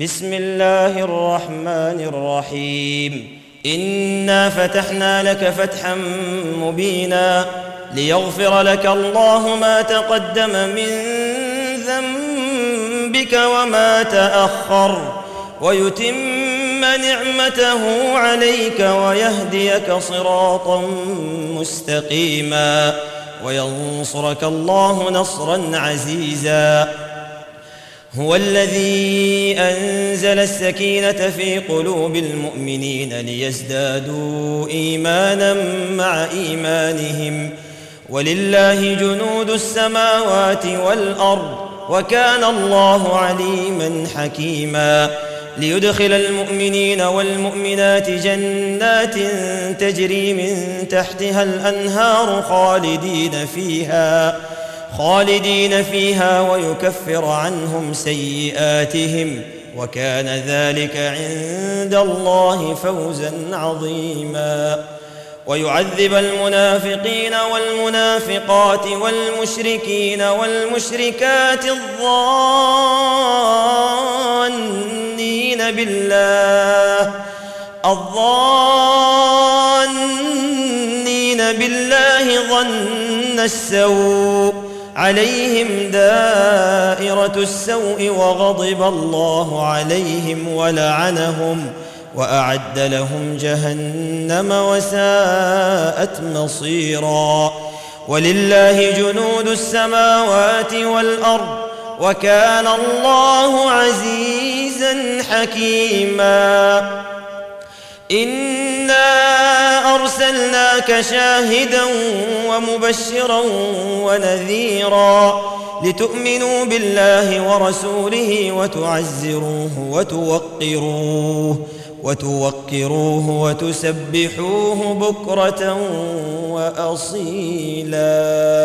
بسم الله الرحمن الرحيم إنا فتحنا لك فتحا مبينا ليغفر لك الله ما تقدم من ذنبك وما تأخر ويتم نعمته عليك ويهديك صراطا مستقيما وينصرك الله نصرا عزيزا. هو الذي أنزل السكينة في قلوب المؤمنين ليزدادوا إيمانا مع إيمانهم ولله جنود السماوات والأرض وكان الله عليما حكيما. ليدخل المؤمنين والمؤمنات جنات تجري من تحتها الأنهار خالدين فيها ويكفر عنهم سيئاتهم وكان ذلك عند الله فوزا عظيما. ويعذب المنافقين والمنافقات والمشركين والمشركات الظانين بالله ظن السوء عليهم دائرة السوء وغضب الله عليهم ولعنهم وأعد لهم جهنم وساءت مصيرا. ولله جنود السماوات والأرض وكان الله عزيزا حكيما. إنا أرسلناك شاهدا ومبشرا ونذيرا لتؤمنوا بالله ورسوله وتوقروه وتسبحوه بكرة وأصيلا.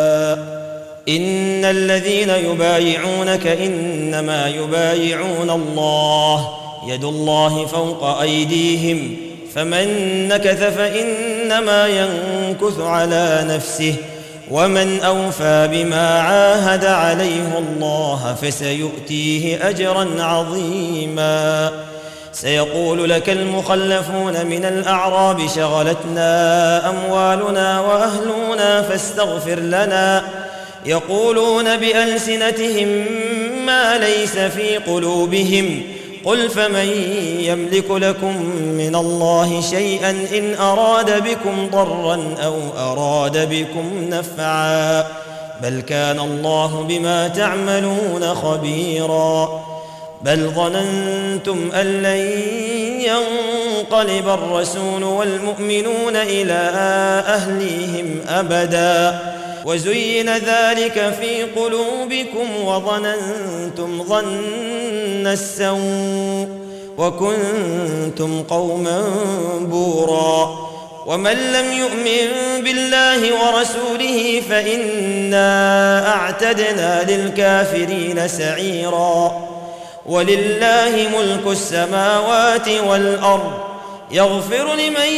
إن الذين يبايعونك إنما يبايعون الله يد الله فوق أيديهم فمن نكث فإنما ينكث على نفسه ومن أوفى بما عاهد عليه الله فسيؤتيه أجرا عظيما. سيقول لك المخلفون من الأعراب شغلتنا أموالنا وأهلنا فاستغفر لنا يقولون بألسنتهم ما ليس في قلوبهم قل فمن يملك لكم من الله شيئا إن أراد بكم ضرا أو أراد بكم نفعا بل كان الله بما تعملون خبيرا. بل ظننتم أن لن ينقلب الرسول والمؤمنون إلى أهليهم أبدا وزين ذلك في قلوبكم وظننتم ظن السوء وكنتم قوما بورا. ومن لم يؤمن بالله ورسوله فإنا أعتدنا للكافرين سعيرا. ولله ملك السماوات والأرض يغفر لمن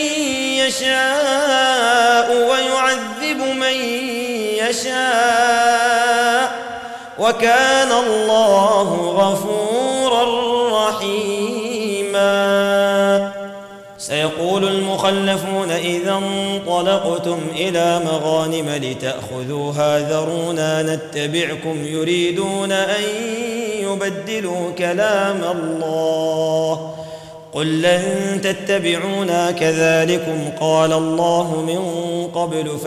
يشاء ويعذب من يشاء وكان الله غفورا رحيما. سيقول المخلفون إذا انطلقتم إلى مغانم لتأخذوها ذرونا نتبعكم يريدون أن يبدلوا كلام الله قل لن تتبعونا كذلكم قال الله من قبل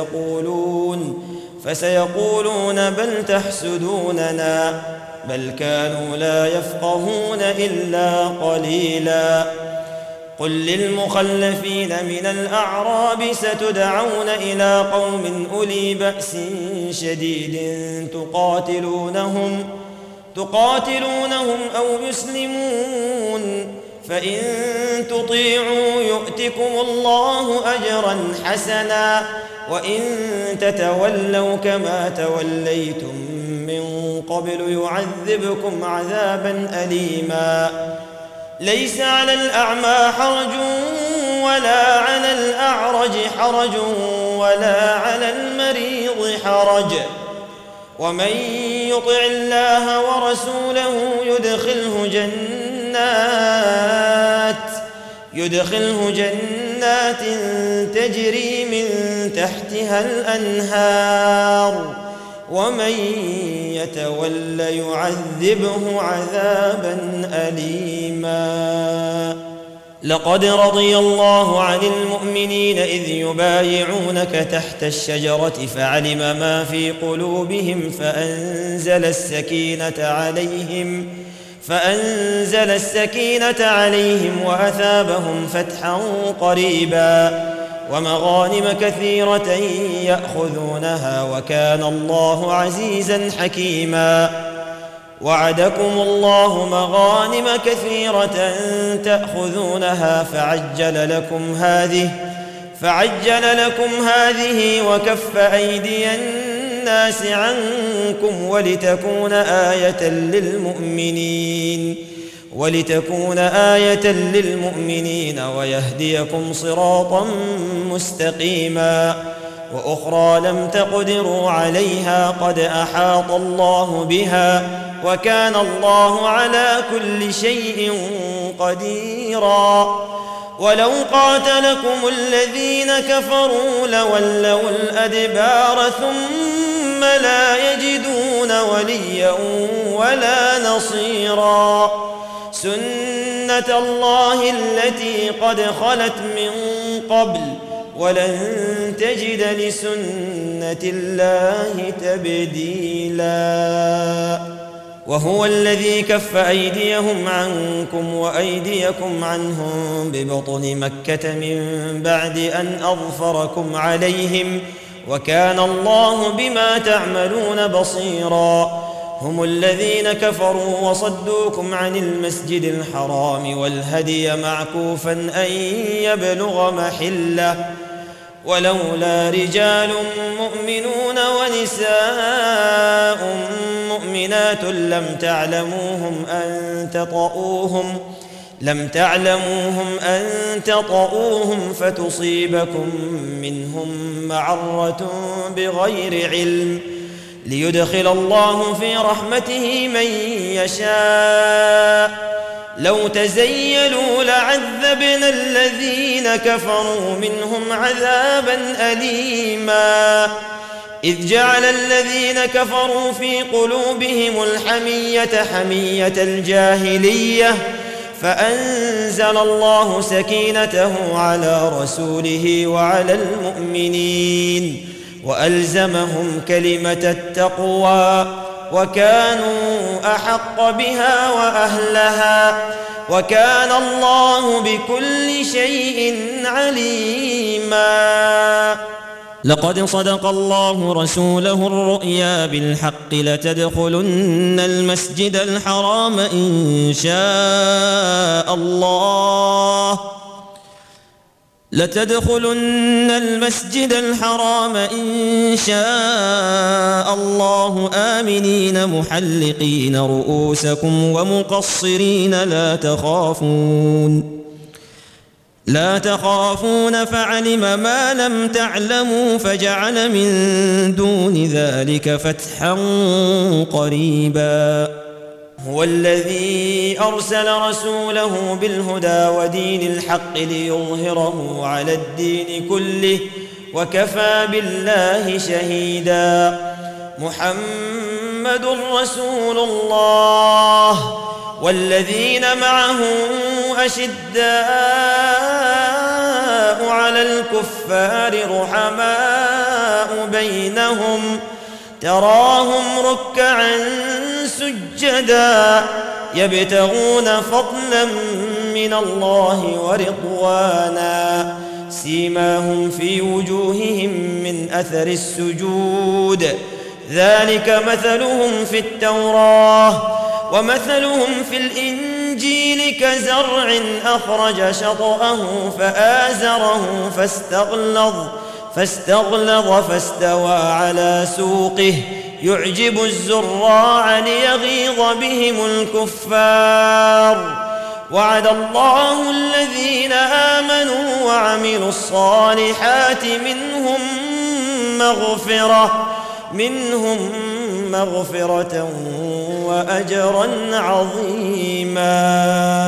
فسيقولون بل تحسدوننا بل كانوا لا يفقهون إلا قليلا. قل للمخلفين من الأعراب ستدعون إلى قوم أولي بأس شديد تقاتلونهم أو يسلمون فإن تطيعوا يؤتكم الله أجرا حسنا وإن تتولوا كما توليتم من قبل يعذبكم عذابا أليما. ليس على الأعمى حرج ولا على الأعرج حرج ولا على المريض حرج ومن يطع الله ورسوله يدخله جنات جنات تجري من تحتها الأنهار ومن يتول يعذبه عذابا أليما. لقد رضي الله عن المؤمنين إذ يبايعونك تحت الشجرة فعلم ما في قلوبهم فأنزل السكينة عليهم وأثابهم فتحا قريبا ومغانم كثيرة يأخذونها وكان الله عزيزا حكيما. وعدكم الله مغانم كثيرة تأخذونها فعجل لكم هذه وكف أيدي الناس عنكم ولتكون آية للمؤمنين ويهديكم صراطا مستقيما. وأخرى لم تقدروا عليها قد أحاط الله بها وكان الله على كل شيء قديرا. ولو قاتلكم الذين كفروا لولوا الأدبار ثم لا يجدون وليا ولا نصيرا. سنة الله التي قد خلت من قبل ولن تجد لسنة الله تبديلا. وهو الذي كف أيديهم عنكم وأيديكم عنهم ببطن مكة من بعد أن أظفركم عليهم وكان الله بما تعملون بصيرا. هم الذين كفروا وصدوكم عن المسجد الحرام والهدي معكوفا أن يبلغ محله ولولا رجال مؤمنون ونساء مؤمنات لم تعلموهم أن تطؤوهم فتصيبكم منهم معرة بغير علم ليدخل الله في رحمته من يشاء. لو تزيلوا لعذبنا الذين كفروا منهم عذابا أليما. إذ جعل الذين كفروا في قلوبهم الحمية حمية الجاهلية فأنزل الله سكينته على رسوله وعلى المؤمنين وألزمهم كلمة التقوى وكانوا أحق بها وأهلها وكان الله بكل شيء عليما. لقد صدق الله رسوله الرؤيا بالحق لتدخلن المسجد الحرام إن شاء الله آمنين محلقين رؤوسكم ومقصرين لا تخافون فعلم ما لم تعلموا فجعل من دون ذلك فتحا قريبا. هو الذي أرسل رسوله بالهدى ودين الحق ليظهره على الدين كله وكفى بالله شهيدا. محمد رسول الله والذين معه أشداء على الكفار رحماء بينهم تراهم ركعا سجدا يبتغون فضلا من الله ورضوانا سيماهم في وجوههم من أثر السجود ذلك مثلهم في التوراة ومثلهم في الإنجيل كزرع أخرج شطأه فآزره فاستغلظ فاستوى على سوقه يعجب الزراع ليغيظ بهم الكفار. وعد الله الذين آمنوا وعملوا الصالحات منهم مغفرة وأجرا عظيما.